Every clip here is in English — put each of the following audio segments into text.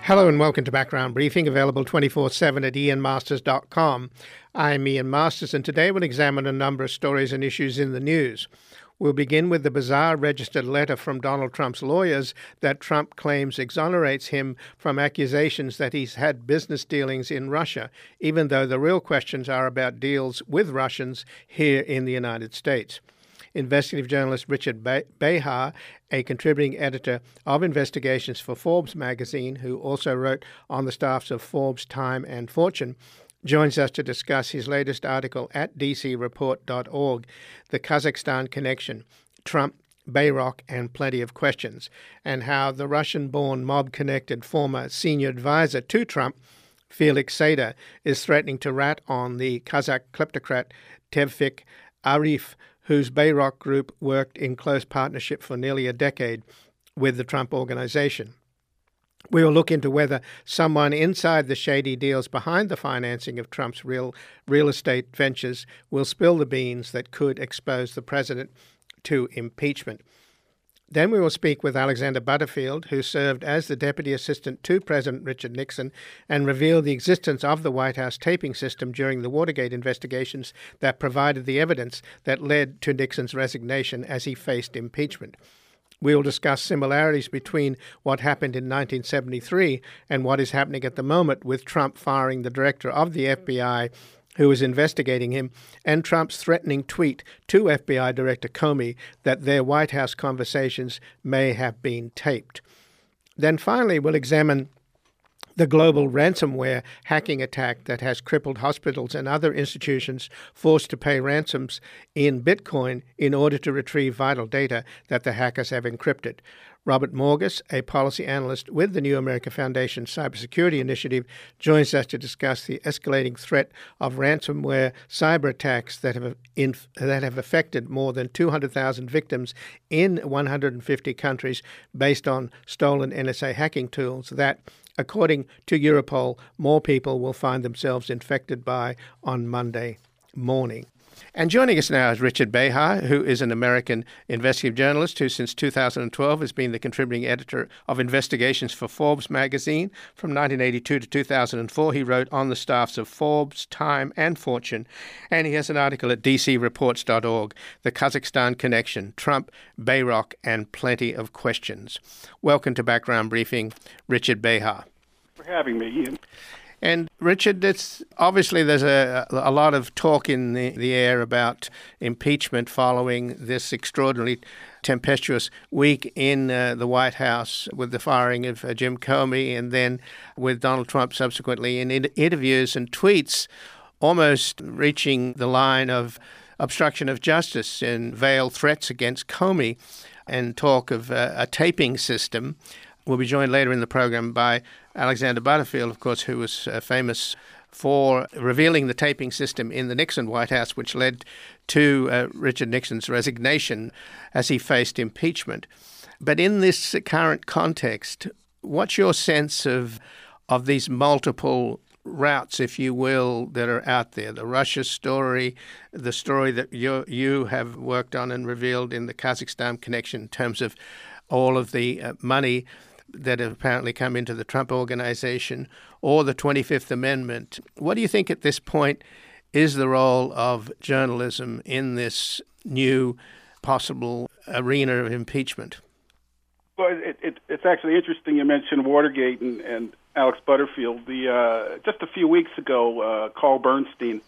Hello and welcome to Background Briefing, available 24/7 at ianmasters.com. I'm Ian Masters, and today we'll examine a number of stories and issues in the news. We'll begin with the bizarre registered letter from Donald Trump's lawyers that Trump claims exonerates him from accusations that he's had business dealings in Russia, even though the real questions are about deals with Russians here in the United States. Investigative journalist Richard Behar, a contributing editor of investigations for Forbes magazine, who also wrote on the staffs of Forbes, Time, and Fortune, joins us to discuss his latest article at dcreport.org, The Kazakhstan Connection, Trump, Bayrock, and Plenty of Questions, and how the Russian-born mob-connected former senior advisor to Trump, Felix Sater, is threatening to rat on the Kazakh kleptocrat Tevfik Arif, whose Bayrock group worked in close partnership for nearly a decade with the Trump organization. We will look into whether someone inside the shady deals behind the financing of Trump's real estate ventures will spill the beans that could expose the president to impeachment. Then we will speak with Alexander Butterfield, who served as the deputy assistant to President Richard Nixon and revealed the existence of the White House taping system during the Watergate investigations that provided the evidence that led to Nixon's resignation as he faced impeachment. We will discuss similarities between what happened in 1973 and what is happening at the moment, with Trump firing the director of the FBI who was investigating him, and Trump's threatening tweet to FBI Director Comey that their White House conversations may have been taped. Then finally, we'll examine the global ransomware hacking attack that has crippled hospitals and other institutions forced to pay ransoms in Bitcoin in order to retrieve vital data that the hackers have encrypted. Robert Morgus, a policy analyst with the New America Foundation Cybersecurity Initiative, joins us to discuss the escalating threat of ransomware cyber attacks that have affected more than 200,000 victims in 150 countries based on stolen NSA hacking tools that, according to Europol, more people will find themselves infected by on Monday morning. And joining us now is Richard Behar, who is an American investigative journalist who since 2012 has been the contributing editor of investigations for Forbes magazine. From 1982 to 2004, he wrote on the staffs of Forbes, Time, and Fortune. And he has an article at dcreports.org, The Kazakhstan Connection, Trump, Bayrock, and Plenty of Questions. Welcome to Background Briefing, Richard Behar. For having me, Ian. And Richard, there's a lot of talk in the air about impeachment following this extraordinarily tempestuous week in the White House with the firing of Jim Comey, and then with Donald Trump subsequently in interviews and tweets almost reaching the line of obstruction of justice and veiled threats against Comey, and talk of a taping system. We'll be joined later in the program by Alexander Butterfield, of course, who was famous for revealing the taping system in the Nixon White House, which led to Richard Nixon's resignation as he faced impeachment. But in this current context, what's your sense of these multiple routes, if you will, that are out there? The Russia story, the story that you have worked on and revealed in the Kazakhstan Connection in terms of all of the money that have apparently come into the Trump organization, or the 25th Amendment. What do you think at this point is the role of journalism in this new possible arena of impeachment? Well, it's actually interesting you mentioned Watergate and Alex Butterfield. Just a few weeks ago, Carl Bernstein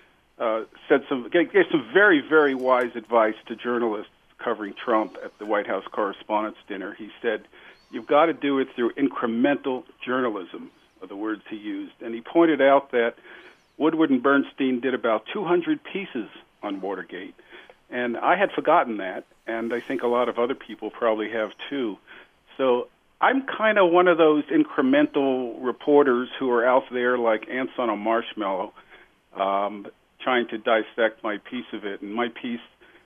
gave some very, very wise advice to journalists covering Trump at the White House Correspondents' Dinner. He said, "You've got to do it through incremental journalism," are the words he used. And he pointed out that Woodward and Bernstein did about 200 pieces on Watergate. And I had forgotten that, and I think a lot of other people probably have too. So I'm kind of one of those incremental reporters who are out there like ants on a marshmallow, trying to dissect my piece of it. And my piece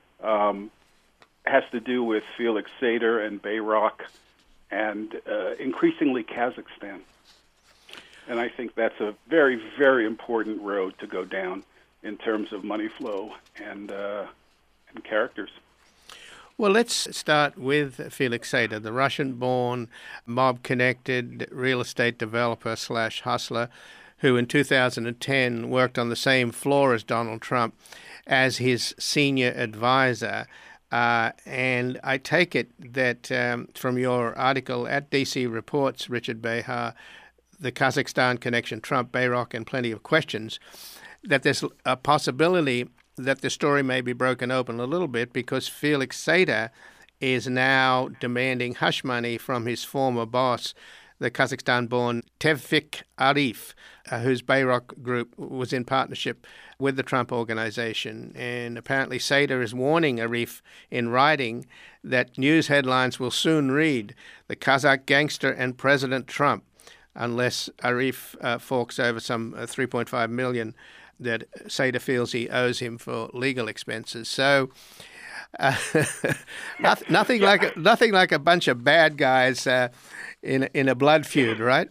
has to do with Felix Sater and Bayrock, and increasingly Kazakhstan. And I think that's a very, very important road to go down in terms of money flow and characters. Well, let's start with Felix Sater, the Russian-born, mob-connected real estate developer slash hustler who in 2010 worked on the same floor as Donald Trump as his senior advisor. And I take it that from your article at DC Reports, Richard Behar, the Kazakhstan connection, Trump, Bayrock, and plenty of questions, that there's a possibility that the story may be broken open a little bit because Felix Sater is now demanding hush money from his former boss, the Kazakhstan-born Tevfik Arif, whose Bayrock group was in partnership with the Trump organization. And apparently Sater is warning Arif in writing that news headlines will soon read, "The Kazakh Gangster and President Trump," unless Arif forks over some $3.5 million that Sater feels he owes him for legal expenses. So nothing like a bunch of bad guys in a blood feud, right?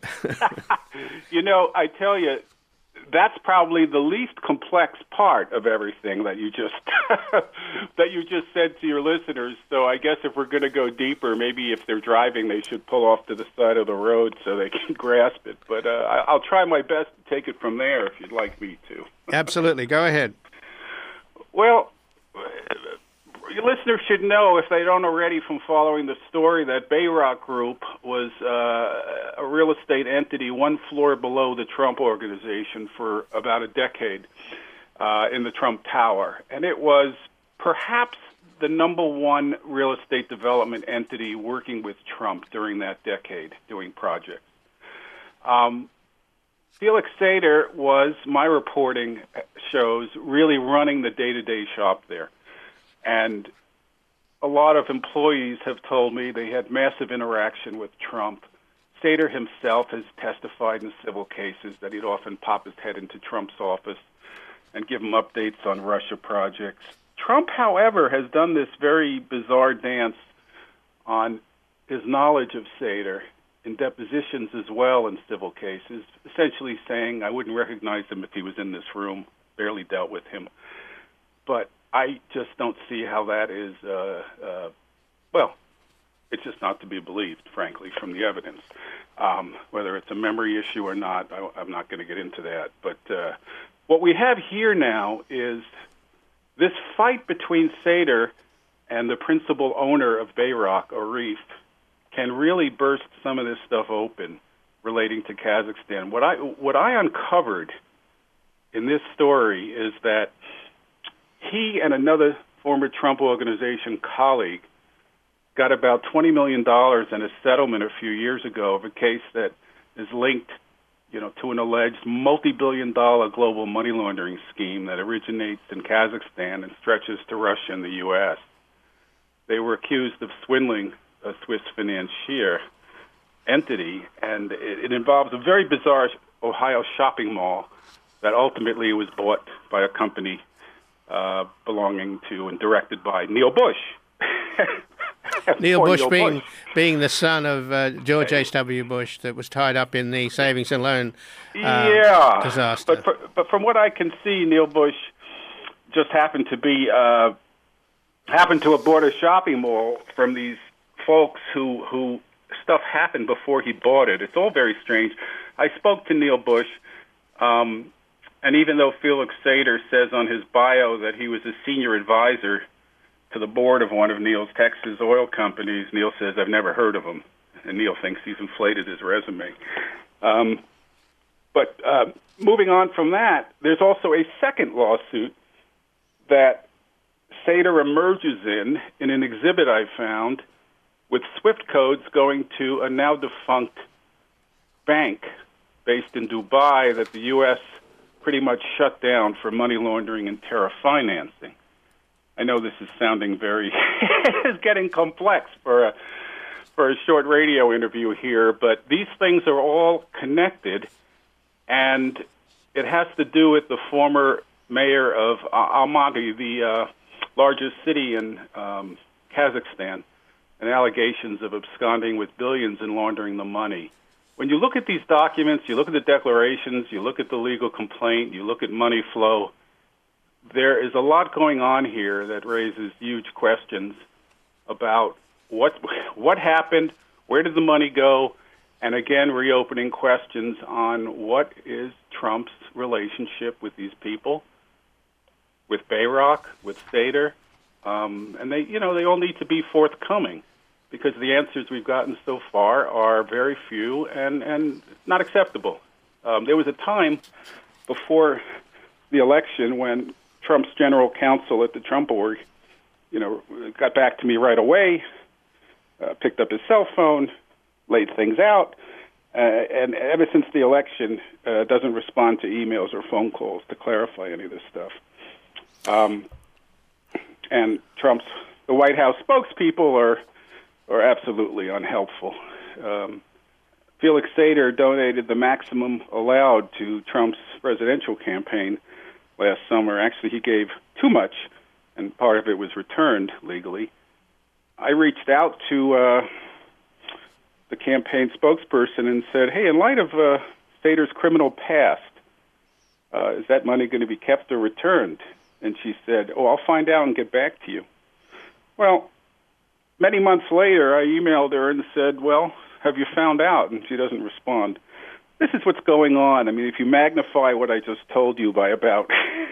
I tell you, that's probably the least complex part of everything that you just said to your listeners. So I guess if we're going to go deeper, maybe if they're driving, they should pull off to the side of the road so they can grasp it. But I'll try my best to take it from there if you'd like me to. Absolutely. Go ahead. Well, your listeners should know, if they don't already from following the story, that Bayrock Group was a real estate entity one floor below the Trump organization for about a decade in the Trump Tower. And it was perhaps the number one real estate development entity working with Trump during that decade, doing projects. Felix Sater was, my reporting shows, really running the day-to-day shop there. And a lot of employees have told me they had massive interaction with Trump. Sater himself has testified in civil cases that he'd often pop his head into Trump's office and give him updates on Russia projects. Trump, however, has done this very bizarre dance on his knowledge of Sater in depositions as well in civil cases, essentially saying, I wouldn't recognize him if he was in this room, barely dealt with him. But I just don't see how that is, it's just not to be believed, frankly, from the evidence. Whether it's a memory issue or not, I'm not going to get into that. But what we have here now is this fight between Sater and the principal owner of Bayrock, Arif, can really burst some of this stuff open relating to Kazakhstan. What I uncovered in this story is that he and another former Trump organization colleague got about $20 million in a settlement a few years ago of a case that is linked, to an alleged multi-billion-dollar global money laundering scheme that originates in Kazakhstan and stretches to Russia and the U.S. They were accused of swindling a Swiss financier entity, and it involves a very bizarre Ohio shopping mall that ultimately was bought by a company belonging to and directed by Neil Bush. Neil Bush being the son of George H.W. Bush that was tied up in the savings and loan disaster. But from what I can see, Neil Bush just happened to abort a shopping mall from these folks who stuff happened before he bought it. It's all very strange. I spoke to Neil Bush, and even though Felix Sater says on his bio that he was a senior advisor to the board of one of Neil's Texas oil companies, Neil says, I've never heard of him. And Neil thinks he's inflated his resume. But moving on from that, there's also a second lawsuit that Sater emerges in an exhibit I found with SWIFT codes going to a now-defunct bank based in Dubai that the U.S. pretty much shut down for money laundering and terror financing. I know this is sounding it's getting complex for a short radio interview here, but these things are all connected, and it has to do with the former mayor of Almaty, the largest city in Kazakhstan, and allegations of absconding with billions and laundering the money. When you look at these documents, you look at the declarations, you look at the legal complaint, you look at money flow, there is a lot going on here that raises huge questions. about what happened, where did the money go, and again, reopening questions on what is Trump's relationship with these people, with Bayrock, with Sater, and they all need to be forthcoming, because the answers we've gotten so far are very few and not acceptable. There was a time before the election when Trump's general counsel at the Trump org, got back to me right away, picked up his cell phone, laid things out, and ever since the election, doesn't respond to emails or phone calls to clarify any of this stuff. And the White House spokespeople are absolutely unhelpful. Felix Sater donated the maximum allowed to Trump's presidential campaign last summer. Actually, he gave too much, and part of it was returned legally. I reached out to the campaign spokesperson and said, hey, in light of Sater's criminal past, is that money going to be kept or returned? And she said, I'll find out and get back to you. Well, many months later, I emailed her and said, well, have you found out? And she doesn't respond. This is what's going on. I mean, if you magnify what I just told you by about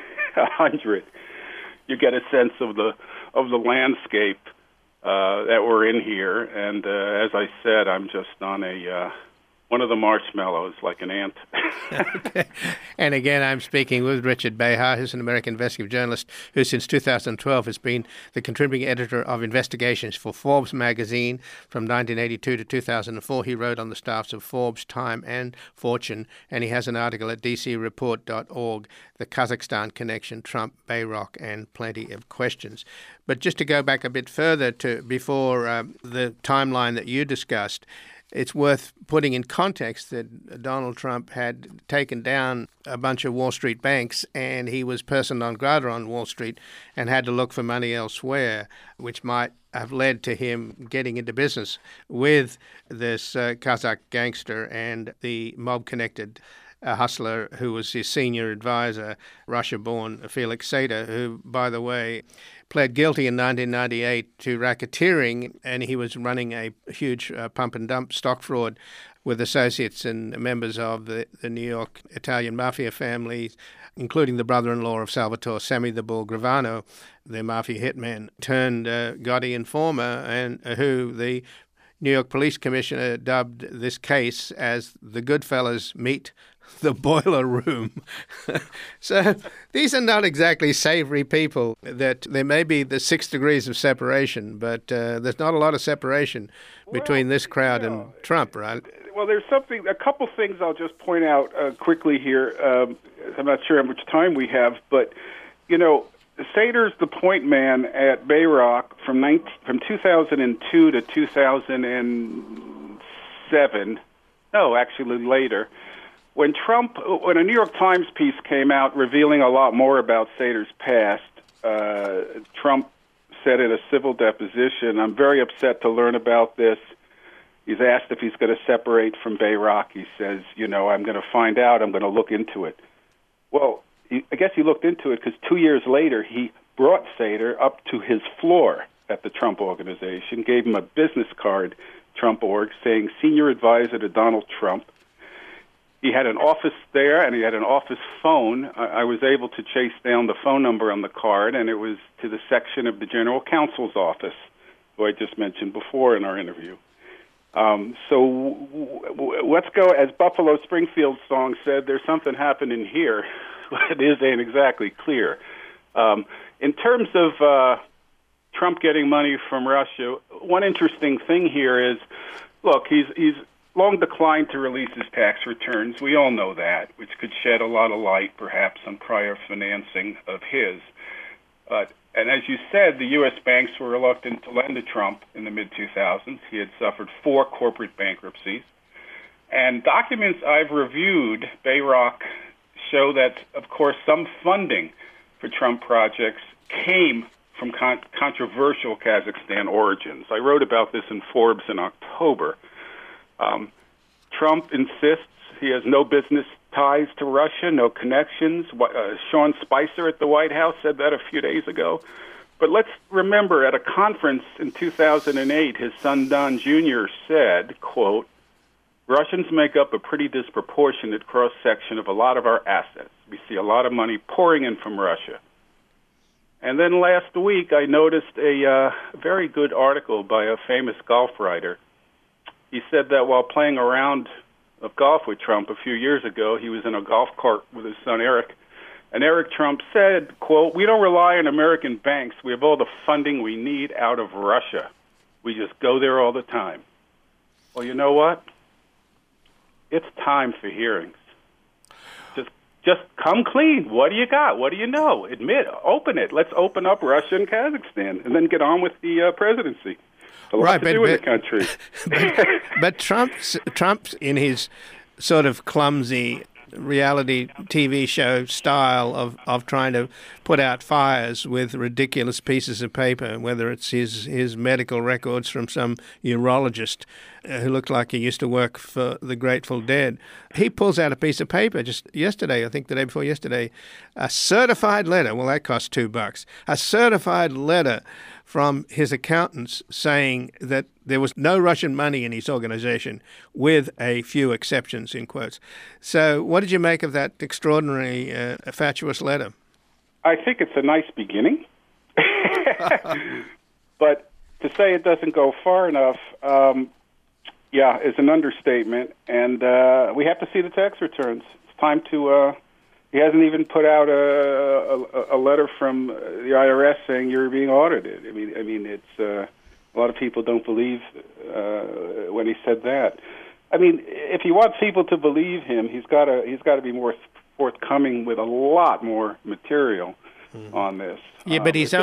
100, you get a sense of the landscape that we're in here. And as I said, I'm just on one of the marshmallows like an ant. Okay. And again, I'm speaking with Richard Behar, who's an American investigative journalist who since 2012 has been the contributing editor of investigations for Forbes magazine. From 1982 to 2004, he wrote on the staffs of Forbes, Time, and Fortune, and he has an article at dcreport.org, The Kazakhstan Connection, Trump, Bayrock, and Plenty of Questions. But just to go back a bit further to before the timeline that you discussed, it's worth putting in context that Donald Trump had taken down a bunch of Wall Street banks, and he was person non grata on Wall Street and had to look for money elsewhere, which might have led to him getting into business with this Kazakh gangster and the mob-connected hustler who was his senior advisor, Russia-born Felix Sater, who, by the way, pled guilty in 1998 to racketeering, and he was running a huge pump-and-dump stock fraud with associates and members of the New York Italian mafia family, including the brother-in-law of Salvatore Semmi the Bull Gravano, the mafia hitman turned Gotti informer, and who the New York Police Commissioner dubbed this case as the Goodfellas meet the boiler room. So these are not exactly savory people. That there may be the 6 degrees of separation, but there's not a lot of separation between this crowd and Trump, right? Well, there's a couple things I'll just point out quickly here. I'm not sure how much time we have, but, Sater's the point man at Bayrock from 2002 to 2007. No, actually later. When a New York Times piece came out revealing a lot more about Sater's past, Trump said in a civil deposition, I'm very upset to learn about this. He's asked if he's going to separate from Bayrock. He says, I'm going to find out. I'm going to look into it. Well, I guess he looked into it because 2 years later he brought Sater up to his floor at the Trump Organization, gave him a business card, Trump Org, saying senior advisor to Donald Trump. He had an office there, and he had an office phone. I was able to chase down the phone number on the card, and it was to the section of the general counsel's office, who I just mentioned before in our interview. So let's go, as Buffalo Springfield's song said, there's something happening here. It ain't exactly clear. In terms of Trump getting money from Russia, one interesting thing here is, look, he's long declined to release his tax returns. We all know that, which could shed a lot of light, perhaps, on prior financing of his. And as you said, the U.S. banks were reluctant to lend to Trump in the mid-2000s. He had suffered 4 corporate bankruptcies. And documents I've reviewed, Bayrock, show that, of course, some funding for Trump projects came from controversial Kazakhstan origins. I wrote about this in Forbes in October. Trump insists he has no business ties to Russia, no connections. Sean Spicer at the White House said that a few days ago. But let's remember, at a conference in 2008, his son Don Jr. said, quote, Russians make up a pretty disproportionate cross-section of a lot of our assets. We see a lot of money pouring in from Russia. And then last week, I noticed a very good article by a famous golf writer. He said that while playing a round of golf with Trump a few years ago, he was in a golf cart with his son Eric, and Eric Trump said, quote, we don't rely on American banks. We have all the funding we need out of Russia. We just go there all the time. Well, you know what? It's time for hearings. Just come clean. What do you got? What do you know? Admit, open it. Let's open up Russia and Kazakhstan, and then get on with the presidency. A lot to do in the country. But Trump's in his sort of clumsy reality TV show style of trying to put out fires with ridiculous pieces of paper, whether it's his medical records from some urologist who looked like he used to work for the Grateful Dead. He pulls out a piece of paper just yesterday, I think the day before yesterday, a certified letter. Well, that cost $2. A certified letter from his accountants saying that there was no Russian money in his organization, with a few exceptions, in quotes. So what did you make of that extraordinary, fatuous letter? I think it's a nice beginning. But to say it doesn't go far enough, is an understatement. And we have to see the tax returns. It's time to... He hasn't even put out a letter from the IRS saying you're being audited. I mean, it's a lot of people don't believe when he said that. I mean, if he wants people to believe him, he's got to be more forthcoming with a lot more material on this. Yeah, but his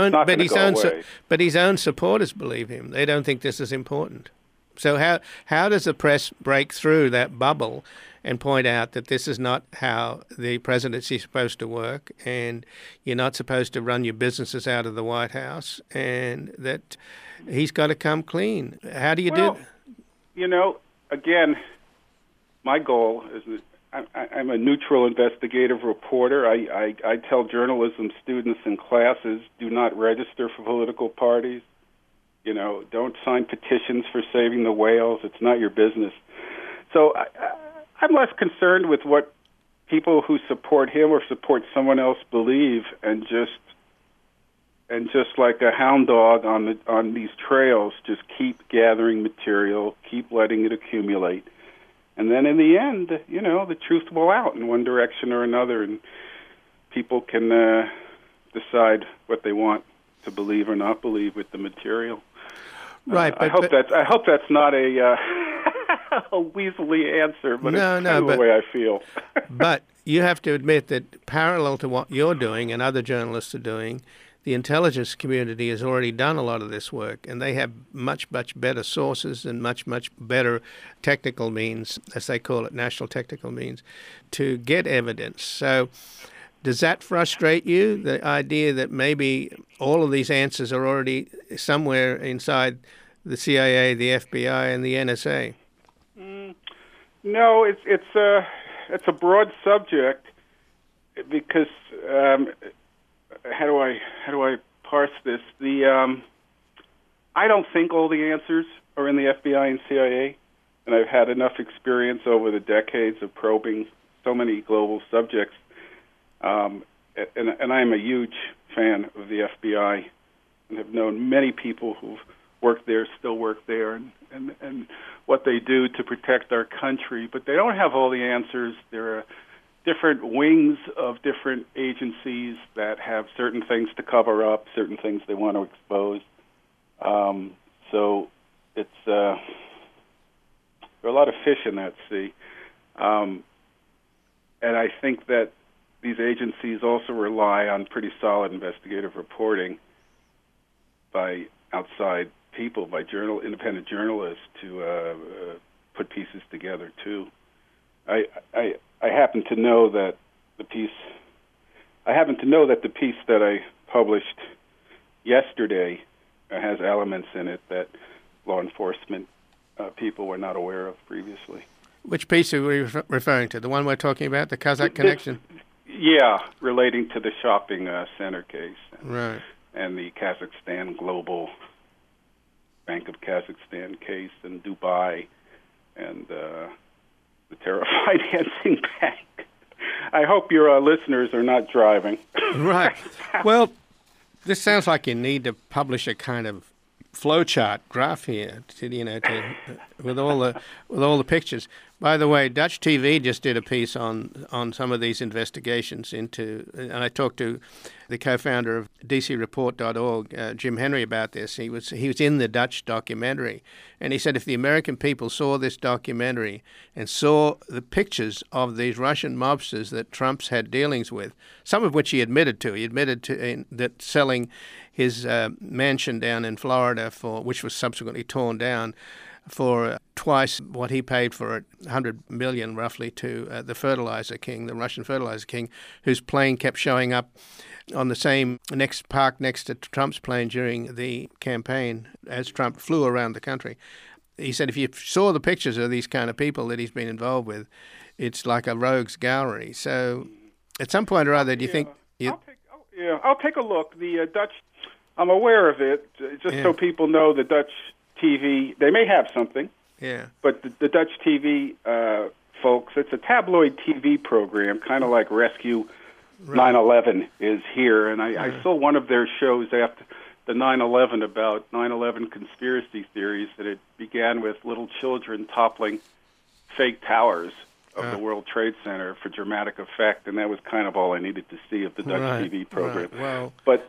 own supporters believe him. They don't think this is important. So how does the press break through that bubble and point out that this is not how the presidency is supposed to work, and you're not supposed to run your businesses out of the White House, and that he's got to come clean? How do you do that? You know, again, my goal is that I'm a neutral investigative reporter. I tell journalism students in classes, do not register for political parties. You know, don't sign petitions for saving the whales. It's not your business. So I'm less concerned with what people who support him or support someone else believe, and just like a hound dog on these trails, just keep gathering material, keep letting it accumulate, and then in the end, you know, the truth will out in one direction or another, and people can decide what they want to believe or not believe with the material. Right, I hope that's not a weaselly answer, but it's kind of the way I feel. But you have to admit that parallel to what you're doing and other journalists are doing, the intelligence community has already done a lot of this work, and they have much, much better sources and much, much better technical means, as they call it, national technical means, to get evidence. So does that frustrate you, the idea that maybe all of these answers are already somewhere inside the CIA, the FBI, and the NSA? No, it's a broad subject, because how do I parse this? I don't think all the answers are in the FBI and CIA, and I've had enough experience over the decades of probing so many global subjects. And I'm a huge fan of the FBI, and have known many people who've worked there, still work there, and what they do to protect our country. But they don't have all the answers. There are different wings of different agencies that have certain things to cover up, certain things they want to expose. So it's there are a lot of fish in that sea. And I think that these agencies also rely on pretty solid investigative reporting by outside people, by independent journalists, to put pieces together too. I happen to know that the piece that I published yesterday has elements in it that law enforcement people were not aware of previously. Which piece are we referring to? The one we're talking about, the Kazakh connection? Yeah, relating to the shopping center case. Right. and the Kazakhstan Global Bank of Kazakhstan case in Dubai, and the Terra Financing Bank. I hope your listeners are not driving. Right. Well, this sounds like you need to publish a kind of flowchart graph here, with all the pictures. By the way, Dutch TV just did a piece on some of these investigations and I talked to the co-founder of DCReport.org, Jim Henry, about this. He was in the Dutch documentary, and he said if the American people saw this documentary and saw the pictures of these Russian mobsters that Trump's had dealings with, some of which he admitted to that selling his mansion down in Florida which was subsequently torn down, for twice what he paid for it, $100 million roughly, to the fertilizer king, the Russian fertilizer king, whose plane kept showing up on the same park next to Trump's plane during the campaign as Trump flew around the country. He said if you saw the pictures of these kind of people that he's been involved with, it's like a rogues gallery. So at some point or other, do you think... I'll take a look. The Dutch, I'm aware of it, so people know the Dutch TV, they may have something, but the Dutch TV folks, it's a tabloid TV program, kind of like Rescue 9/11 is here, and I saw one of their shows after the 9/11 about 9/11 conspiracy theories, that it began with little children toppling fake towers of the World Trade Center for dramatic effect, and that was kind of all I needed to see of the Dutch TV program. Wow. But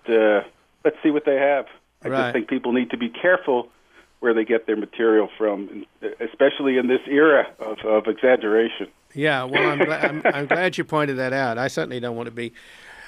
let's see what they have. I just think people need to be careful where they get their material from, especially in this era of exaggeration. Yeah, well, I'm glad you pointed that out. I certainly don't want to be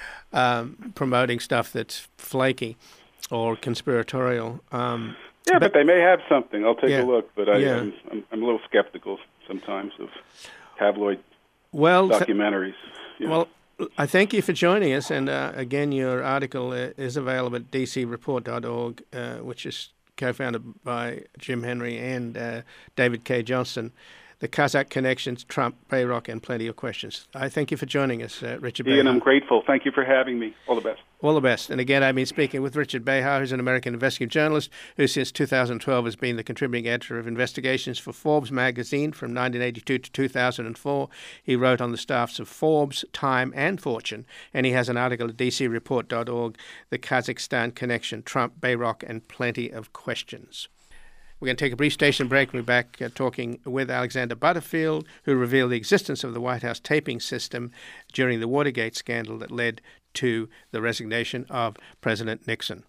promoting stuff that's flaky or conspiratorial. But they may have something. I'll take a look, but I'm a little skeptical sometimes of tabloid documentaries. Well, I thank you for joining us, and again, your article is available at dcreport.org, which is co-founded by Jim Henry and David K. Johnston. The Kazakh Connections, Trump, Bayrock, and Plenty of Questions. I thank you for joining us, Richard Behar. Ian, I'm grateful. Thank you for having me. All the best. All the best. And again, I've been speaking with Richard Behar, who's an American investigative journalist who since 2012 has been the contributing editor of investigations for Forbes magazine from 1982 to 2004. He wrote on the staffs of Forbes, Time, and Fortune, and he has an article at dcreport.org, The Kazakhstan Connection, Trump, Bayrock, and Plenty of Questions. We're going to take a brief station break. We'll be back talking with Alexander Butterfield, who revealed the existence of the White House taping system during the Watergate scandal that led to the resignation of President Nixon.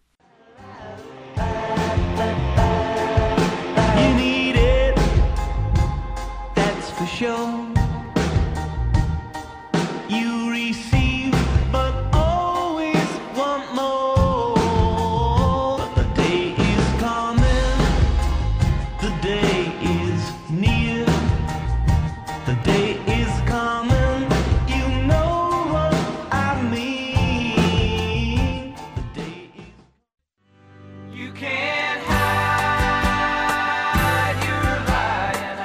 You need it, that's for sure. You receive, but always want more. But the day is coming, the day is near. The day is coming, you know what I mean. The day is... You can't hide your lying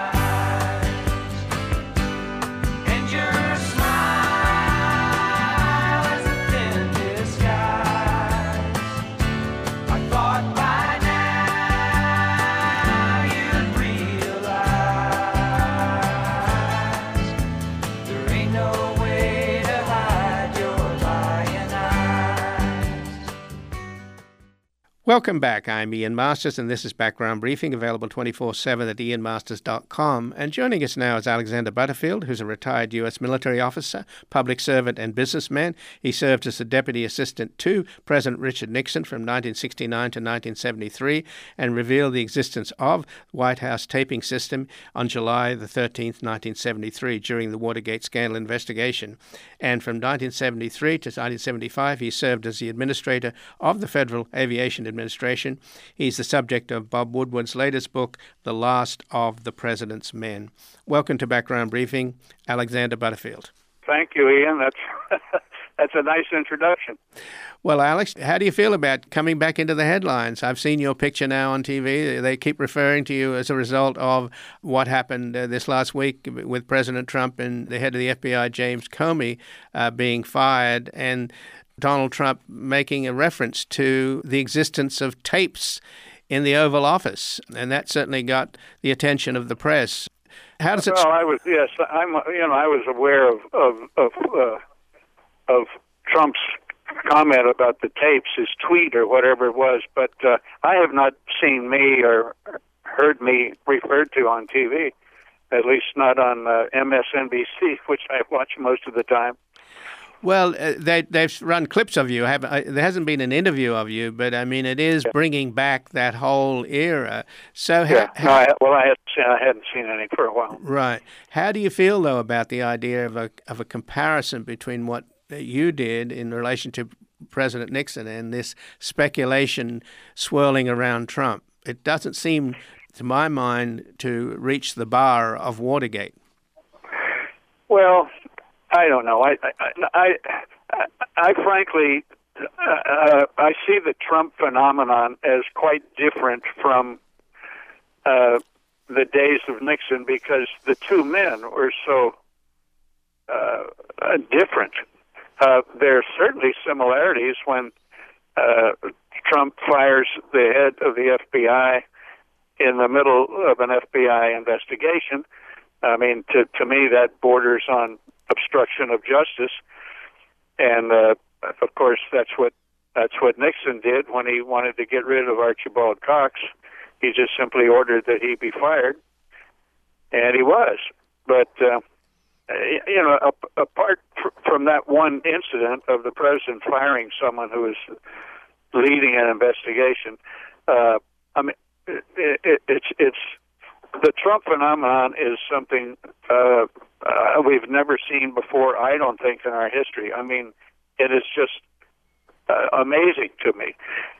eyes, and your smile is a thin disguise. I thought by now you'd realize there ain't no way to hide your lying eyes. Welcome back. I'm Ian Masters, and this is Background Briefing, available 24/7 at ianmasters.com. And joining us now is Alexander Butterfield, who's a retired U.S. military officer, public servant, and businessman. He served as the deputy assistant to President Richard Nixon from 1969 to 1973 and revealed the existence of White House taping system on July the 13th, 1973, during the Watergate scandal investigation. And from 1973 to 1975, he served as the administrator of the Federal Aviation Administration. He's the subject of Bob Woodward's latest book, The Last of the President's Men. Welcome to Background Briefing, Alexander Butterfield. Thank you, Ian. That's a nice introduction. Well, Alex, how do you feel about coming back into the headlines? I've seen your picture now on TV. They keep referring to you as a result of what happened this last week with President Trump and the head of the FBI, James Comey, being fired. And Donald Trump making a reference to the existence of tapes in the Oval Office, and that certainly got the attention of the press. How does it? Well, I was aware of Trump's comment about the tapes, his tweet or whatever it was, but I have not seen me or heard me referred to on TV, at least not on MSNBC, which I watch most of the time. Well, they've run clips of you. There hasn't been an interview of you, but I mean, it is bringing back that whole era. So, I hadn't seen any for a while. Right. How do you feel though about the idea of a comparison between what you did in relation to President Nixon and this speculation swirling around Trump? It doesn't seem, to my mind, to reach the bar of Watergate. Well, I don't know. I frankly, I see the Trump phenomenon as quite different from the days of Nixon, because the two men were so different. There are certainly similarities when Trump fires the head of the FBI in the middle of an FBI investigation. I mean, to me, that borders on obstruction of justice, and of course, that's what Nixon did when he wanted to get rid of Archibald Cox. He just simply ordered that he be fired, and he was. But apart from that one incident of the president firing someone who was leading an investigation, I mean, it's the Trump phenomenon is something we've never seen before, I don't think, in our history. I mean, it is just amazing to me.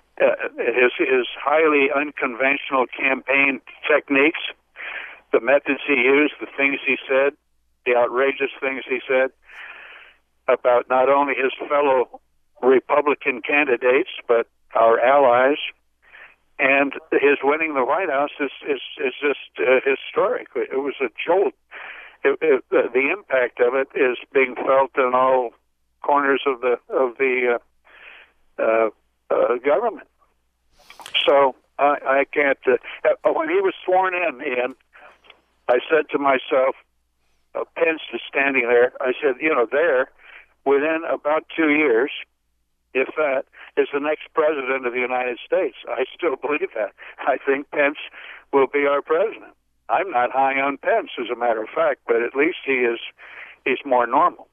His highly unconventional campaign techniques, the methods he used, the things he said, the outrageous things he said about not only his fellow Republican candidates, but our allies, and his winning the White House is just historic. It was a jolt. The impact of it is being felt in all corners of the government. So I can't. When he was sworn in, Ian, I said to myself, Pence is standing there. I said, there, within about 2 years, if that is the next president of the United States. I still believe that. I think Pence will be our president. I'm not high on Pence, as a matter of fact, but at least he's more normal.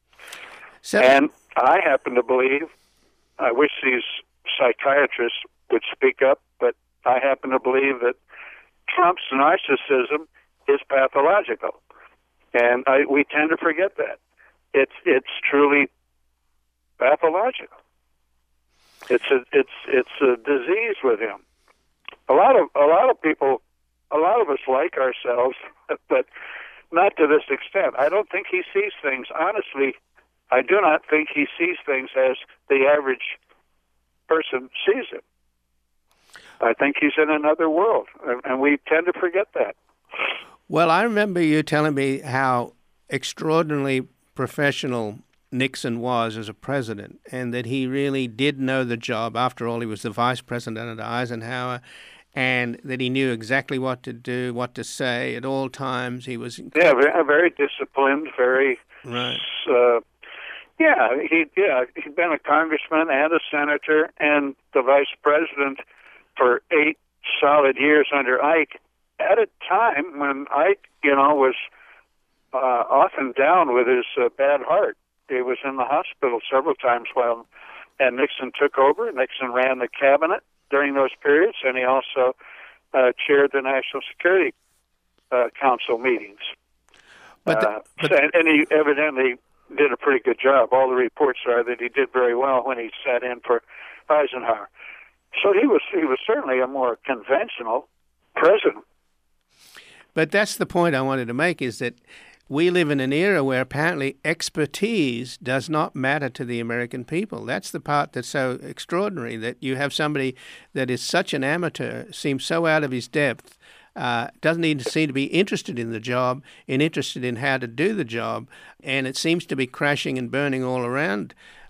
And I happen to believe, I wish these psychiatrists would speak up, but I happen to believe that Trump's narcissism is pathological. And we tend to forget that. It's truly pathological. It's a disease with him. A lot of people, a lot of us like ourselves, but not to this extent. I don't think he sees things, honestly, I do not think he sees things as the average person sees it. I think he's in another world, and we tend to forget that. Well, I remember you telling me how extraordinarily professional Nixon was as a president, and that he really did know the job. After all, he was the vice president under Eisenhower, and that he knew exactly what to do, what to say at all times. He was very disciplined, very right. He'd been a congressman and a senator and the vice president for 8 solid years under Ike, at a time when Ike, was often down with his bad heart. He was in the hospital several times and Nixon took over. Nixon ran the cabinet during those periods, and he also chaired the National Security Council meetings. And he evidently did a pretty good job. All the reports are that he did very well when he sat in for Eisenhower. So he was certainly a more conventional president. But that's the point I wanted to make, is that we live in an era where apparently expertise does not matter to the American people. That's the part that's so extraordinary, that you have somebody that is such an amateur, seems so out of his depth, doesn't even seem to be interested in the job and interested in how to do the job, and it seems to be crashing and burning all around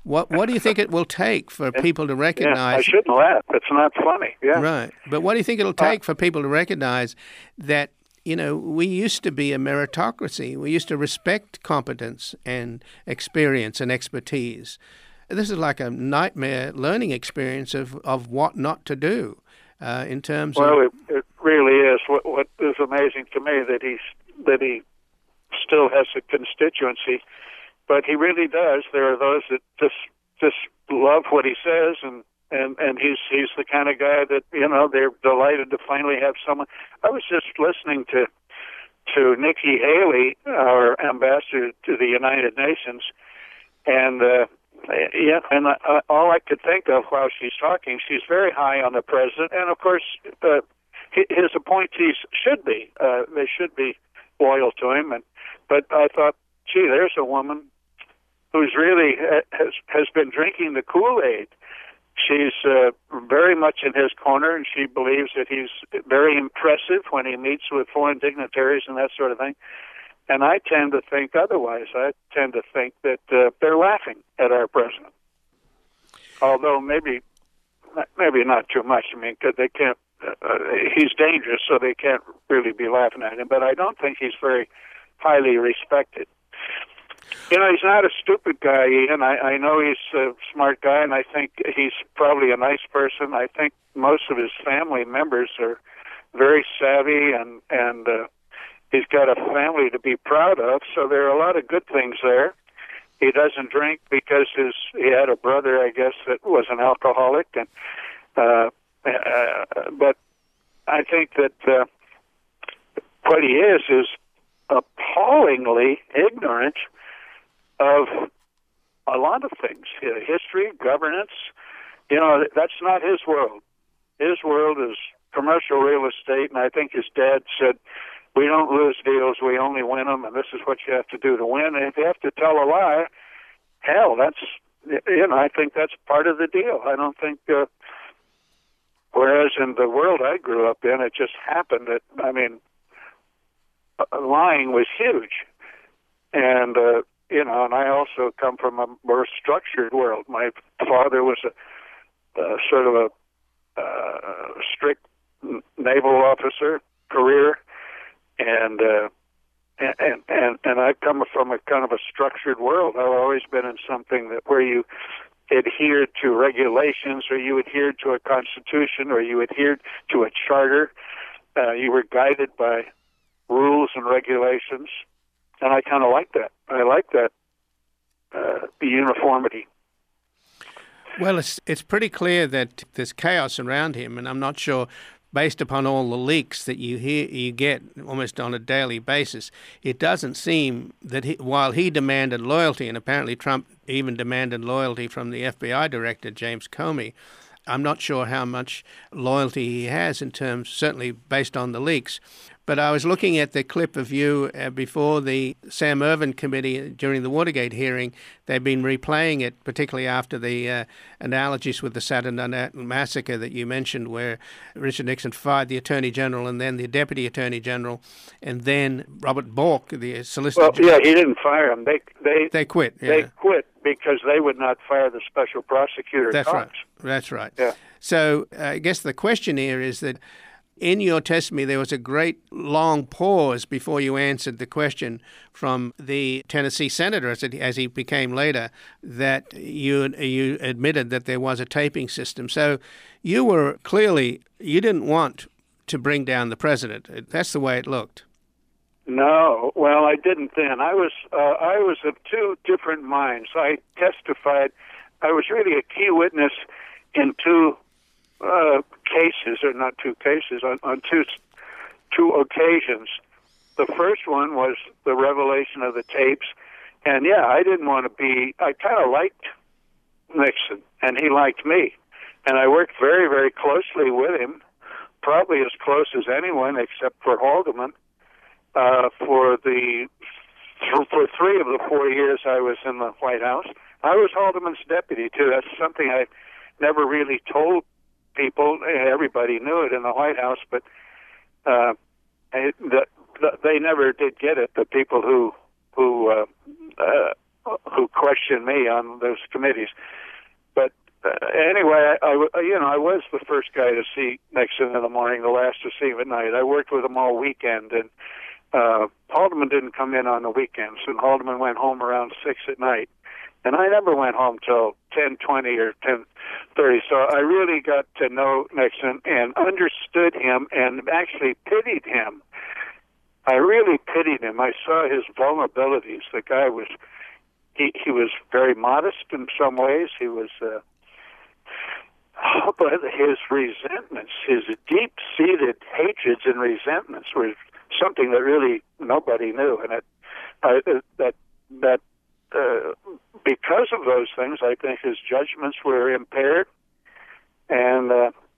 What do you think it will take for people to recognize? Yeah, I shouldn't laugh. It's not funny. Yeah. Right. But what do you think it'll take for people to recognize that, we used to be a meritocracy. We used to respect competence and experience and expertise. This is like a nightmare learning experience of what not to do in terms of... Well, it really is. What is amazing to me that he still has a constituency, but he really does. There are those that just love what he says, and he's the kind of guy that, they're delighted to finally have someone. I was just listening to Nikki Haley, our ambassador to the United Nations, and all I could think of while she's talking, she's very high on the president, and of course his appointees should be. They should be loyal to him, but I thought, gee, there's a woman who's really has been drinking the Kool-Aid. She's very much in his corner, and she believes that he's very impressive when he meets with foreign dignitaries and that sort of thing. And I tend to think otherwise. I tend to think that they're laughing at our president. Although maybe not too much. I mean, 'cause they can't. He's dangerous, so they can't really be laughing at him. But I don't think he's very highly respected. He's not a stupid guy, Ian. I know he's a smart guy, and I think he's probably a nice person. I think most of his family members are very savvy, and he's got a family to be proud of, so there are a lot of good things there. He doesn't drink because he had a brother, I guess, that was an alcoholic, and but I think that what he is appallingly ignorant of a lot of things, history, governance. That's not his world. His world is commercial real estate, and I think his dad said, we don't lose deals, we only win them, and this is what you have to do to win. And if you have to tell a lie, hell, I think that's part of the deal. I don't think, whereas in the world I grew up in, it just happened that, lying was huge. And, and I also come from a more structured world. My father was a sort of a strict naval officer, career, and I come from a kind of a structured world. I've always been in something where you adhered to regulations, or you adhered to a constitution, or you adhered to a charter. You were guided by rules and regulations, and I kind of like that. I like that the uniformity. Well, it's pretty clear that there's chaos around him, and I'm not sure, based upon all the leaks that you get almost on a daily basis, it doesn't seem that while he demanded loyalty, and apparently Trump even demanded loyalty from the FBI director, James Comey, I'm not sure how much loyalty he has in terms, certainly based on the leaks. But I was looking at the clip of you before the Sam Ervin committee during the Watergate hearing. They've been replaying it, particularly after the analogies with the Saturday Night Massacre that you mentioned, where Richard Nixon fired the Attorney General and then the Deputy Attorney General, and then Robert Bork, the Solicitor General. Well, yeah, he didn't fire him. They quit. Yeah. They quit because they would not fire the special prosecutor. That's right. That's right. Yeah. So I guess the question here is that in your testimony, there was a great long pause before you answered the question from the Tennessee senator, as he became later, that you admitted that there was a taping system. So you didn't want to bring down the president. That's the way it looked. No, well, I didn't then. I was of two different minds. I testified. I was really a key witness in two cases, or not two cases, on two occasions. The first one was the revelation of the tapes, and I didn't want to be. I kind of liked Nixon, and he liked me, and I worked very, very closely with him, probably as close as anyone except for Haldeman. For 3 of the 4 years I was in the White House, I was Haldeman's deputy too. That's something I never really told people. Everybody knew it in the White House, but they never did get it. The people who who questioned me on those committees. But anyway, I was the first guy to see Nixon in the morning, the last to see him at night. I worked with him all weekend, and Haldeman didn't come in on the weekends, and Haldeman went home around 6 at night. And I never went home till 10:20 or 10:30. So I really got to know Nixon and understood him and actually pitied him. I really pitied him. I saw his vulnerabilities. The guy was, he was very modest in some ways. He was, but his resentments, his deep-seated hatreds and resentments were something that really nobody knew. And because of those things, I think his judgments were impaired, and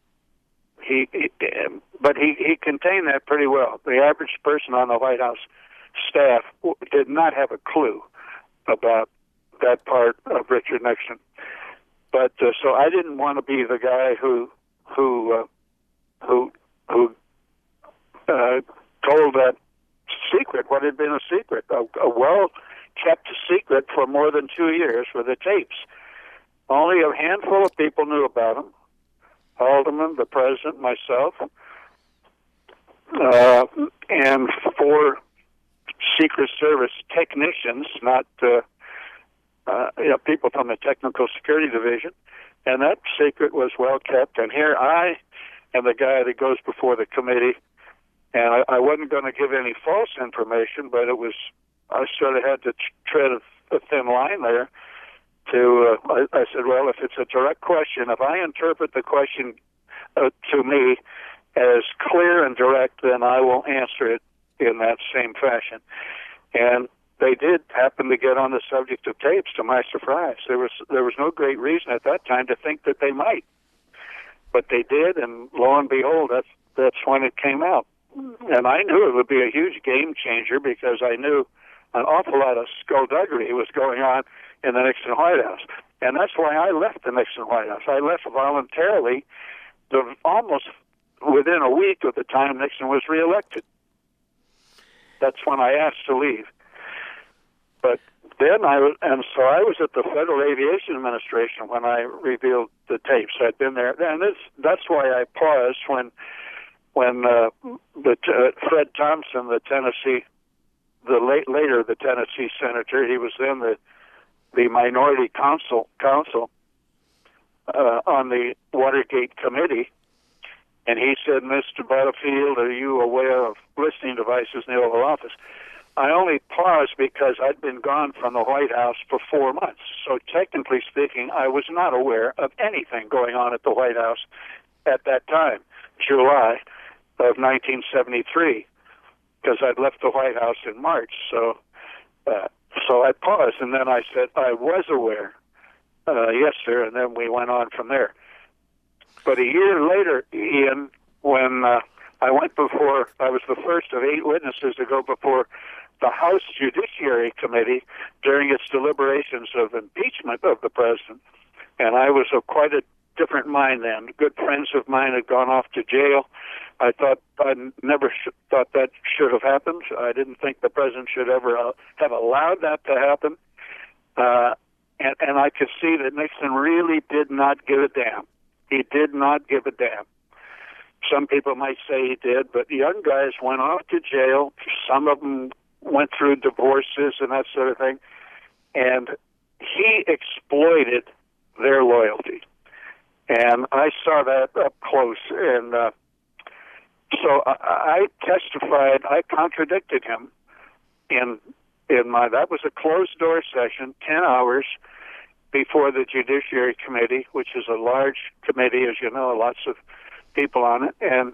but he contained that pretty well. The average person on the White House staff did not have a clue about that part of Richard Nixon. But so I didn't want to be the guy who told that secret, what had been a secret, a well-kept secret for more than 2 years, were the tapes. Only a handful of people knew about them. Haldeman, the president, myself, and 4 Secret Service technicians, not people from the Technical Security Division, and that secret was well kept. And here I am the guy that goes before the committee, and I wasn't going to give any false information, but it was, I sort of had to tread a thin line there. I said, well, if it's a direct question, if I interpret the question to me as clear and direct, then I will answer it in that same fashion. And they did happen to get on the subject of tapes, to my surprise. There was no great reason at that time to think that they might, but they did, and lo and behold, that's when it came out. And I knew it would be a huge game changer because I knew an awful lot of skullduggery was going on in the Nixon White House. And that's why I left the Nixon White House. I left voluntarily almost within a week of the time Nixon was reelected. That's when I asked to leave. But then I was at the Federal Aviation Administration when I revealed the tapes. I'd been there. And that's why I paused when Fred Thompson, the Tennessee senator, he was then the minority counsel on the Watergate committee, and he said, "Mr. Butterfield, are you aware of listening devices in the Oval Office?" I only paused because I'd been gone from the White House for 4 months. So technically speaking, I was not aware of anything going on at the White House at that time, July of 1973, because I'd left the White House in March. So I paused, and then I said, I was aware. Yes, sir, and then we went on from there. But a year later, Ian, when I went before, I was the first of 8 witnesses to go before the House Judiciary Committee during its deliberations of impeachment of the president. And I was of quite a different mind then. Good friends of mine had gone off to jail. I never thought that should have happened. I didn't think the president should ever have allowed that to happen. And I could see that Nixon really did not give a damn. He did not give a damn. Some people might say he did, but the young guys went off to jail. Some of them went through divorces and that sort of thing. And he exploited their loyalty. And I saw that up close. And so I testified, I contradicted him in that was a closed door session, 10 hours before the Judiciary Committee, which is a large committee, as you know, lots of people on it. And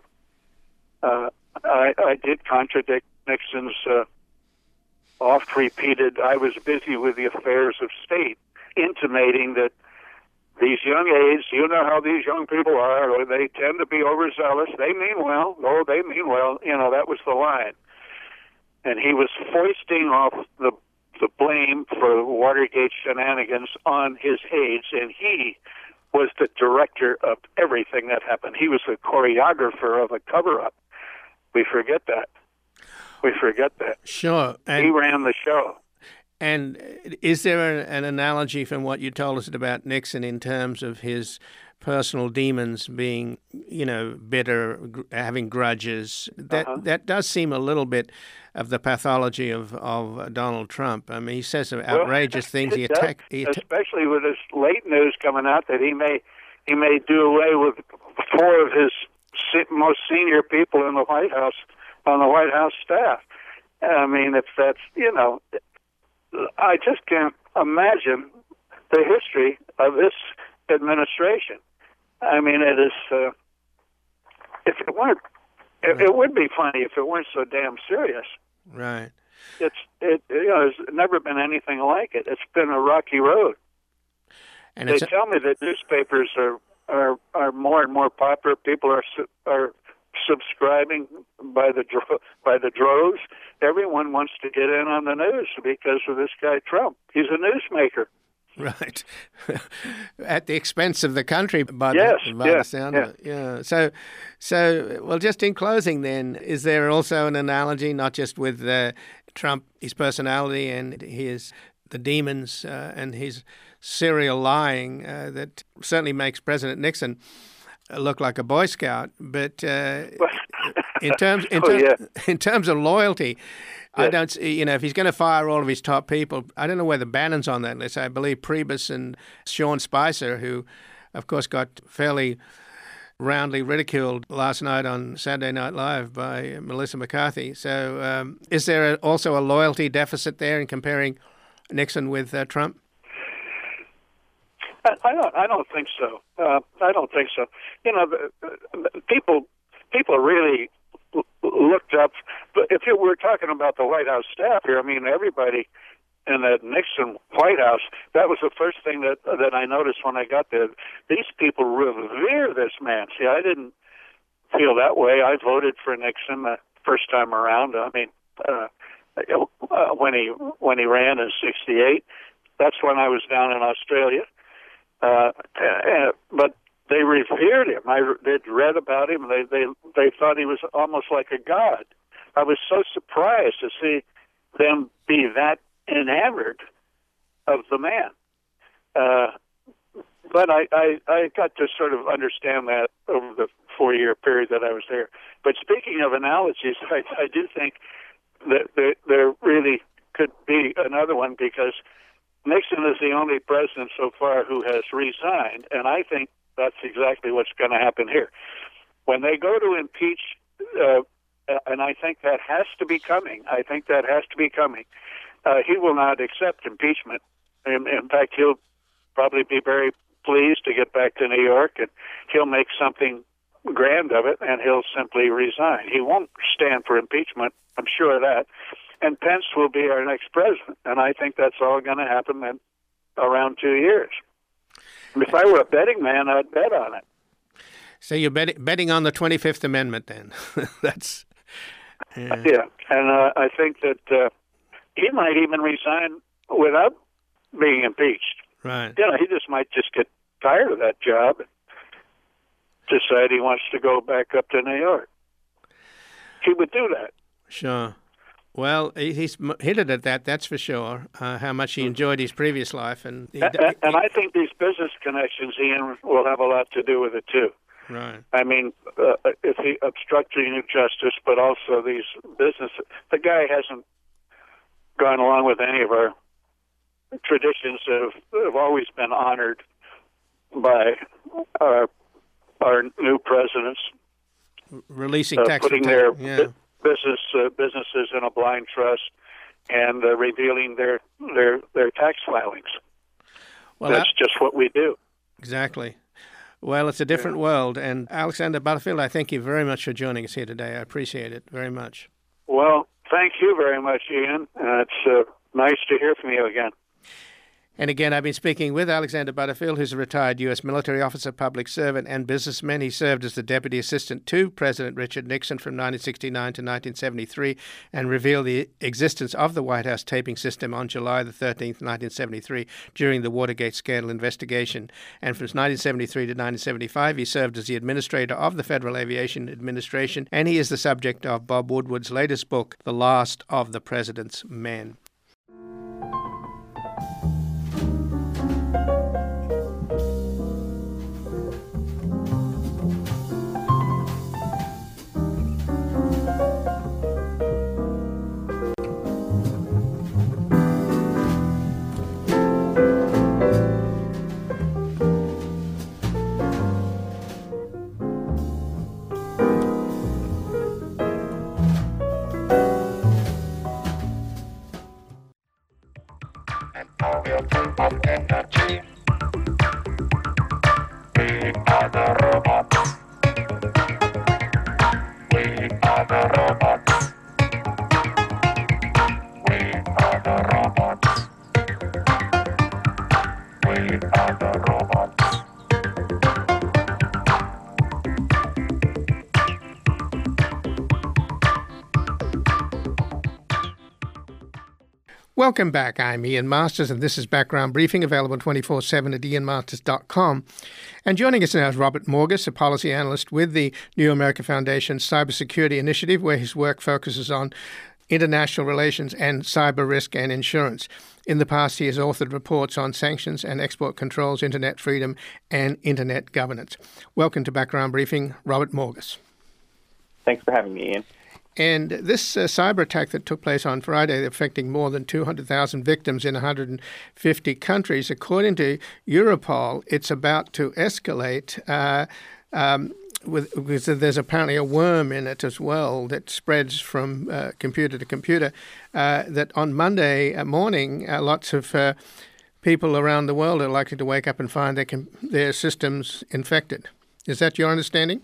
I did contradict Nixon's oft-repeated, I was busy with the affairs of state, intimating that these young aides, you know how these young people are, they tend to be overzealous. They mean well. Oh, they mean well. That was the line. And he was foisting off the blame for Watergate shenanigans on his aides, and he was the director of everything that happened. He was the choreographer of a cover-up. We forget that. Sure. He ran the show. And is there an analogy from what you told us about Nixon in terms of his personal demons being, bitter, having grudges? That does seem a little bit of the pathology of Donald Trump. I mean, he says some outrageous things. Especially with this late news coming out that he may do away with 4 of his most senior people in the White House, on the White House staff. I mean, if that's, I just can't imagine the history of this administration. I mean, it is, if it weren't, it would be funny if it weren't so damn serious. Right. There's never been anything like it. It's been a rocky road. And they tell me that newspapers are more and more popular. People are subscribing by the droves. Everyone wants to get in on the news because of this guy Trump. He's a newsmaker. Right. At the expense of the country, by the sound of it. Yeah. So, well, just in closing then, is there also an analogy, not just with Trump, his personality and the demons and his serial lying that certainly makes President Nixon look like a Boy Scout, but in terms of loyalty, I don't see, if he's going to fire all of his top people, I don't know whether Bannon's on that list. I believe Priebus and Sean Spicer, who, of course, got fairly roundly ridiculed last night on Saturday Night Live by Melissa McCarthy. So is there also a loyalty deficit there in comparing Nixon with Trump? I don't think so. I don't think so. People really looked up. But if we're talking about the White House staff here, I mean, everybody in the Nixon White House, that was the first thing that I noticed when I got there. These people revere this man. See, I didn't feel that way. I voted for Nixon the first time around. I mean, when he ran in '68, that's when I was down in Australia. But they revered him. They'd read about him. They thought he was almost like a god. I was so surprised to see them be that enamored of the man. But I got to sort of understand that over the 4-year period that I was there. But speaking of analogies, I do think that there really could be another one, because Nixon is the only president so far who has resigned, and I think that's exactly what's going to happen here. When they go to impeach, and I think that has to be coming. He will not accept impeachment. In fact, he'll probably be very pleased to get back to New York, and he'll make something grand of it, and he'll simply resign. He won't stand for impeachment. I'm sure of that. And Pence will be our next president, and I think that's all going to happen in around 2 years. If I were a betting man, I'd bet on it. So you're betting on the 25th Amendment, then? That's yeah. And I think that he might even resign without being impeached. Right. He just might get tired of that job and decide he wants to go back up to New York. He would do that. Sure. Well, he's hinted at that, that's for sure, how much he enjoyed his previous life. And I think these business connections, Ian, will have a lot to do with it, too. Right. I mean, if he obstructing justice, but also these business... The guy hasn't gone along with any of our traditions that have always been honored by our new presidents. Releasing tax... Putting their... businesses in a blind trust and revealing their tax filings. Well, that's just what we do. Exactly. Well, it's a different world. And Alexander Butterfield, I thank you very much for joining us here today. I appreciate it very much. Well, thank you very much, Ian. It's nice to hear from you again. And again, I've been speaking with Alexander Butterfield, who's a retired U.S. military officer, public servant, and businessman. He served as the deputy assistant to President Richard Nixon from 1969 to 1973 and revealed the existence of the White House taping system on July the 13th, 1973, during the Watergate scandal investigation. And from 1973 to 1975, he served as the administrator of the Federal Aviation Administration, and he is the subject of Bob Woodward's latest book, The Last of the President's Men. Welcome back. I'm Ian Masters, and this is Background Briefing, available 24/7 at ianmasters.com. And joining us now is Robert Morgus, a policy analyst with the New America Foundation Cybersecurity Initiative, where his work focuses on international relations and cyber risk and insurance. In the past, he has authored reports on sanctions and export controls, internet freedom, and internet governance. Welcome to Background Briefing, Robert Morgus. Thanks for having me, Ian. And this cyber attack that took place on Friday, affecting more than 200,000 victims in 150 countries, according to Europol, it's about to escalate because there's apparently a worm in it as well that spreads from computer to computer. That on Monday morning, lots of people around the world are likely to wake up and find their systems infected. Is that your understanding?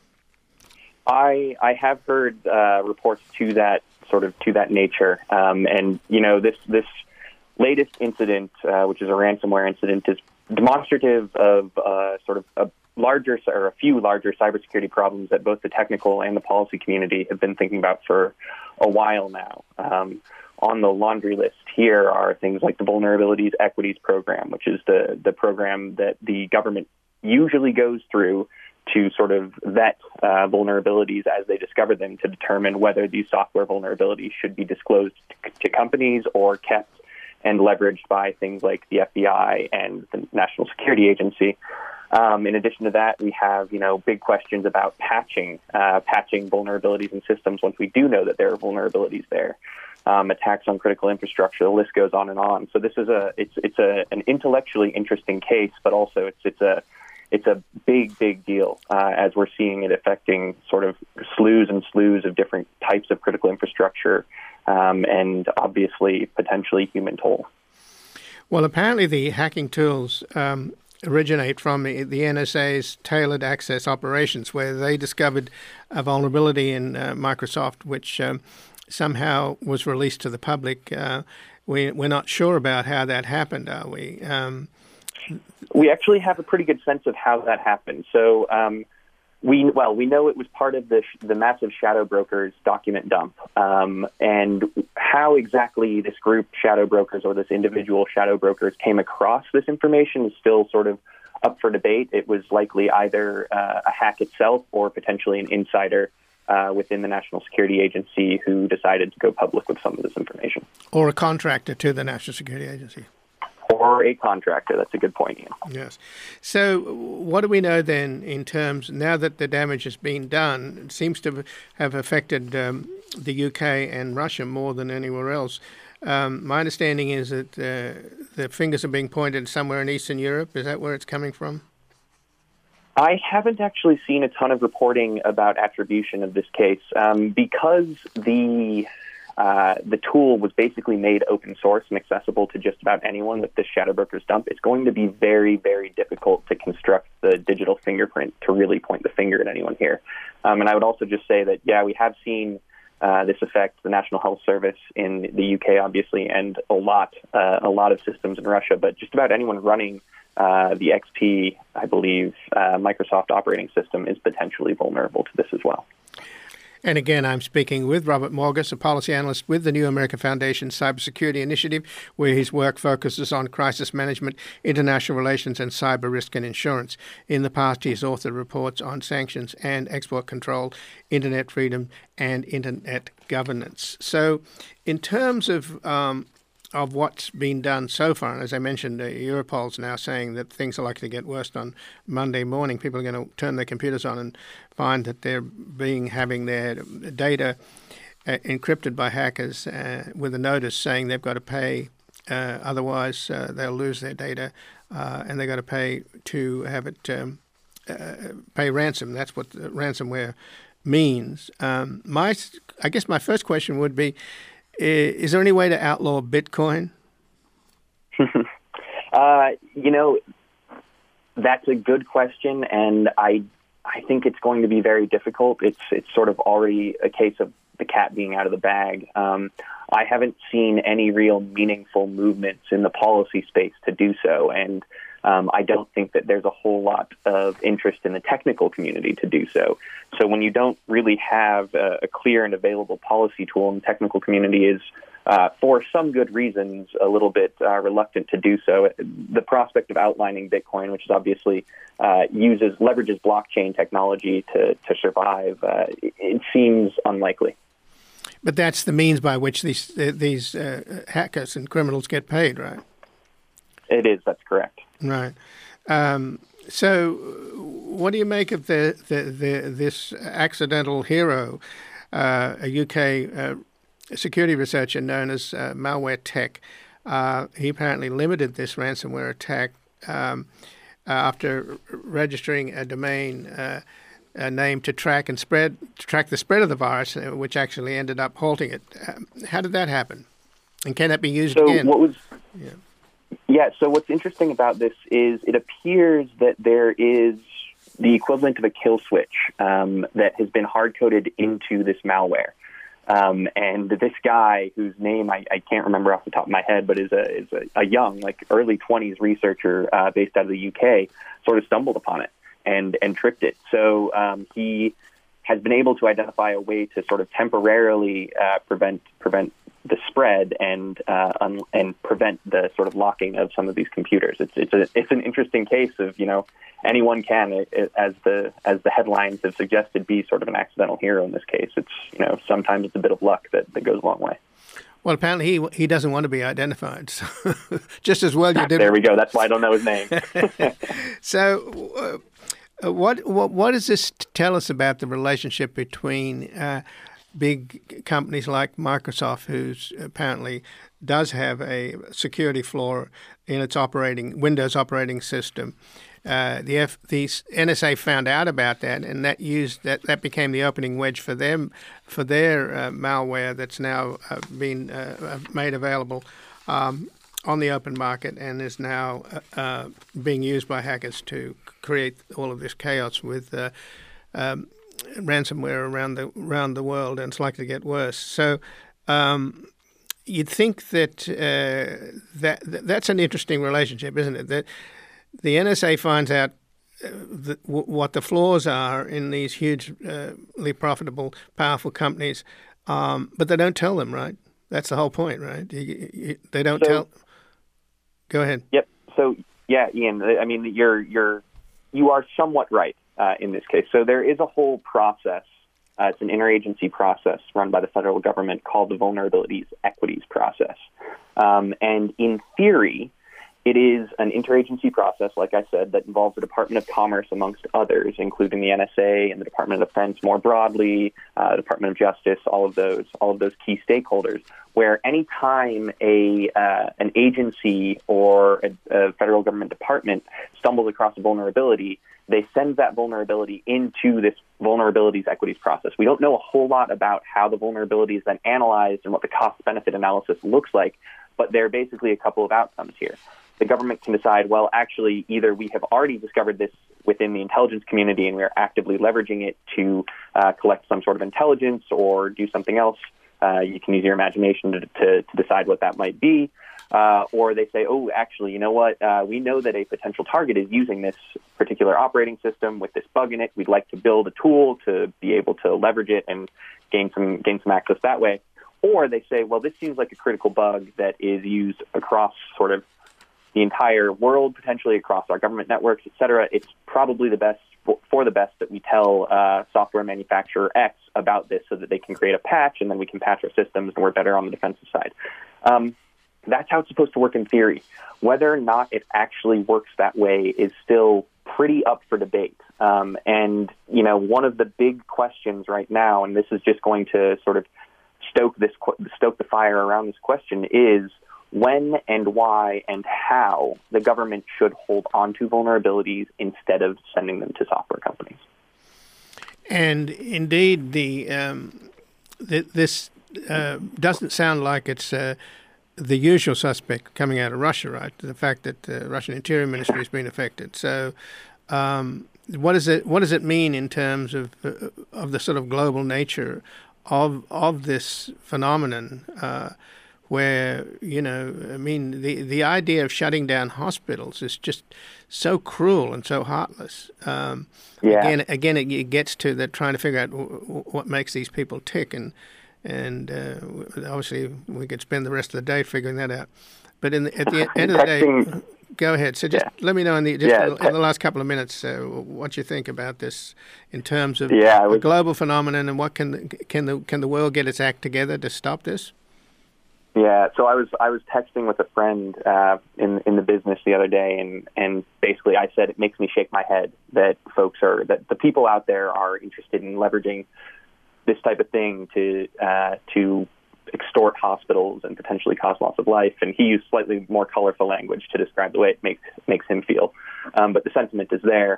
I have heard reports to that nature, and this latest incident, which is a ransomware incident, is demonstrative of sort of a few larger cybersecurity problems that both the technical and the policy community have been thinking about for a while now. On the laundry list here are things like the Vulnerabilities Equities Program, which is the program that the government usually goes through to sort of vet vulnerabilities as they discover them to determine whether these software vulnerabilities should be disclosed to companies or kept and leveraged by things like the FBI and the National Security Agency. In addition to that, we have, big questions about patching vulnerabilities in systems once we do know that there are vulnerabilities there. Attacks on critical infrastructure, the list goes on and on. So this is an intellectually interesting case, but also it's a big deal as we're seeing it affecting sort of slews and slews of different types of critical infrastructure and obviously potentially human toll. Well, apparently the hacking tools originate from the NSA's Tailored Access Operations, where they discovered a vulnerability in Microsoft, which somehow was released to the public. We're not sure about how that happened, are we? We actually have a pretty good sense of how that happened. So we know it was part of the massive shadow brokers document dump, and how exactly this group shadow brokers or this individual shadow brokers came across this information is still sort of up for debate. It was likely either a hack itself or potentially an insider within the National Security Agency who decided to go public with some of this information. Or a contractor to the National Security Agency. Or a contractor. That's a good point, Ian. Yes. So what do we know then in terms, now that the damage has been done, it seems to have affected the UK and Russia more than anywhere else. My understanding is that the fingers are being pointed somewhere in Eastern Europe. Is that where it's coming from? I haven't actually seen a ton of reporting about attribution of this case because the tool was basically made open source and accessible to just about anyone with this shadow brokers dump. It's going to be very, very difficult to construct the digital fingerprint to really point the finger at anyone here. And I would also just say that, we have seen this affect the National Health Service in the UK, obviously, and a lot of systems in Russia, but just about anyone running the XP, I believe, Microsoft operating system is potentially vulnerable to this as well. And again, I'm speaking with Robert Morgus, a policy analyst with the New America Foundation Cybersecurity Initiative, where his work focuses on crisis management, international relations, and cyber risk and insurance. In the past, he has authored reports on sanctions and export control, internet freedom, and internet governance. So in terms of what's been done so far, and as I mentioned, Europol's now saying that things are likely to get worse on Monday morning. People are going to turn their computers on and find that they're having their data encrypted by hackers with a notice saying they've got to pay, otherwise they'll lose their data, and they've got to pay to have it pay ransom. That's what the ransomware means. I guess my first question would be, is there any way to outlaw Bitcoin? That's a good question, and I think it's going to be very difficult. It's sort of already a case of the cat being out of the bag. I haven't seen any real meaningful movements in the policy space to do so, and I don't think that there's a whole lot of interest in the technical community to do so. So when you don't really have a clear and available policy tool, and the technical community is, for some good reasons, a little bit reluctant to do so, the prospect of outlining Bitcoin, which is obviously leverages blockchain technology to survive, it seems unlikely. But that's the means by which these hackers and criminals get paid, right? It is. That's correct. Right. So, what do you make of this accidental hero, a UK security researcher known as Malware Tech? He apparently limited this ransomware attack after registering a domain name to track the spread of the virus, which actually ended up halting it. How did that happen? And can that be used again? So what's interesting about this is it appears that there is the equivalent of a kill switch that has been hard-coded into this malware. And this guy, whose name I can't remember off the top of my head, but is a young, like early 20s researcher based out of the UK, sort of stumbled upon it and tricked it. So he has been able to identify a way to sort of temporarily prevent the spread and prevent the sort of locking of some of these computers. It's an interesting case of, anyone can, as the headlines have suggested, be sort of an accidental hero in this case. It's, sometimes it's a bit of luck that goes a long way. Well, apparently he doesn't want to be identified. So just as well you did. There we go. That's why I don't know his name. So what does this tell us about the relationship between big companies like Microsoft, who's apparently does have a security flaw in its Windows operating system? The NSA found out about that, and that became the opening wedge for their malware that's now been made available on the open market and is now being used by hackers to create all of this chaos with ransomware around the world, and it's likely to get worse. So you'd think that that's an interesting relationship, isn't it? That the NSA finds out what the flaws are in these hugely profitable, powerful companies, but they don't tell them, right? That's the whole point, right? They don't tell. Go ahead. Yep. So yeah, Ian. I mean, you are somewhat right in this case. So there is a whole process. It's an interagency process run by the federal government called the Vulnerabilities Equities Process. And in theory, it is an interagency process, like I said, that involves the Department of Commerce, amongst others, including the NSA and the Department of Defense more broadly, the Department of Justice, all of those key stakeholders, where any time an agency or a federal government department stumbles across a vulnerability, they send that vulnerability into this vulnerabilities equities process. We don't know a whole lot about how the vulnerability is then analyzed and what the cost-benefit analysis looks like, but there are basically a couple of outcomes here. The government can decide, well, actually, either we have already discovered this within the intelligence community and we are actively leveraging it to collect some sort of intelligence or do something else. You can use your imagination to decide what that might be. Or they say, oh, actually, you know what? We know that a potential target is using this particular operating system with this bug in it. We'd like to build a tool to be able to leverage it and gain some access that way. Or they say, well, this seems like a critical bug that is used across sort of the entire world, potentially across our government networks, et cetera. It's probably the best for the best that we tell software manufacturer X about this so that they can create a patch and then we can patch our systems and we're better on the defensive side. That's how it's supposed to work in theory. Whether or not it actually works that way is still pretty up for debate. And, one of the big questions right now, and this is just going to sort of stoke the fire around this question, is when and why and how the government should hold onto vulnerabilities instead of sending them to software companies. And indeed, this doesn't sound like it's the usual suspect coming out of Russia, right? The fact that the Russian Interior Ministry has been affected. So, what does it mean in terms of the sort of global nature of this phenomenon? Where, you know, I mean, the idea of shutting down hospitals is just so cruel and so heartless. Again, it gets to that trying to figure out what makes these people tick, and obviously we could spend the rest of the day figuring that out. But at the end of the day, go ahead. So just let me know in the last couple of minutes what you think about this in terms of a global phenomenon, and what can the world get its act together to stop this? Yeah, so I was texting with a friend in the business the other day, and basically I said it makes me shake my head that the people out there are interested in leveraging this type of thing to extort hospitals and potentially cause loss of life. And he used slightly more colorful language to describe the way it makes him feel, but the sentiment is there.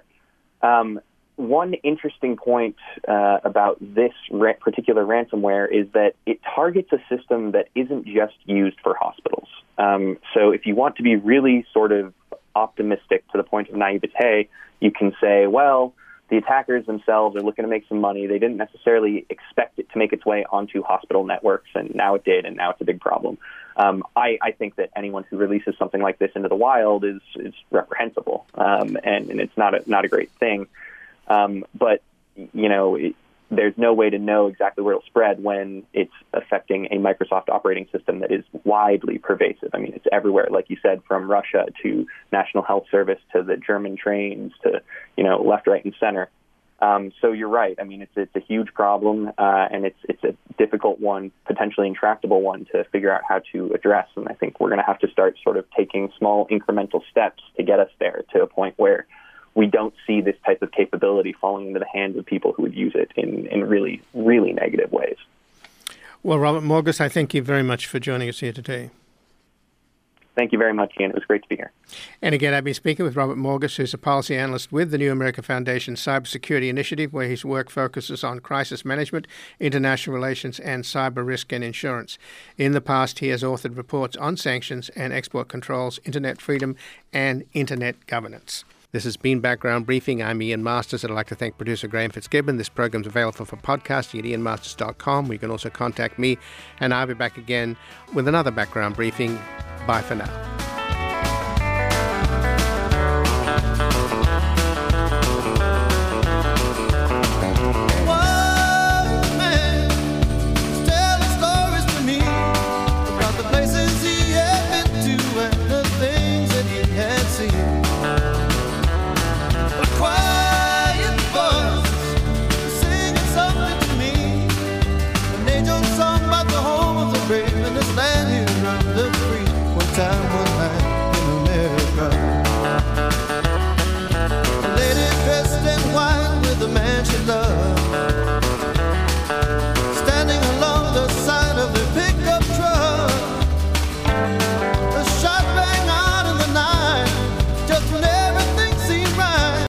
One interesting point about this particular ransomware is that it targets a system that isn't just used for hospitals. So if you want to be really sort of optimistic to the point of naivete, you can say, well, the attackers themselves are looking to make some money. They didn't necessarily expect it to make its way onto hospital networks, and now it did, and now it's a big problem. I think that anyone who releases something like this into the wild is reprehensible, and it's not a great thing. But, you know, there's no way to know exactly where it'll spread when it's affecting a Microsoft operating system that is widely pervasive. I mean, it's everywhere, like you said, from Russia to National Health Service to the German trains to, you know, left, right, and center. So you're right. I mean, it's a huge problem, and it's a difficult one, potentially intractable one to figure out how to address. And I think we're going to have to start sort of taking small incremental steps to get us there to a point where we don't see this type of capability falling into the hands of people who would use it in really, really negative ways. Well, Robert Morgus, I thank you very much for joining us here today. Thank you very much, Ian. It was great to be here. And again, I've been speaking with Robert Morgus, who's a policy analyst with the New America Foundation Cybersecurity Initiative, where his work focuses on crisis management, international relations, and cyber risk and insurance. In the past, he has authored reports on sanctions and export controls, internet freedom, and internet governance. This has been Background Briefing. I'm Ian Masters. I'd like to thank producer Graham Fitzgibbon. This program's available for podcasting at ianmasters.com. You can also contact me, and I'll be back again with another Background Briefing. Bye for now.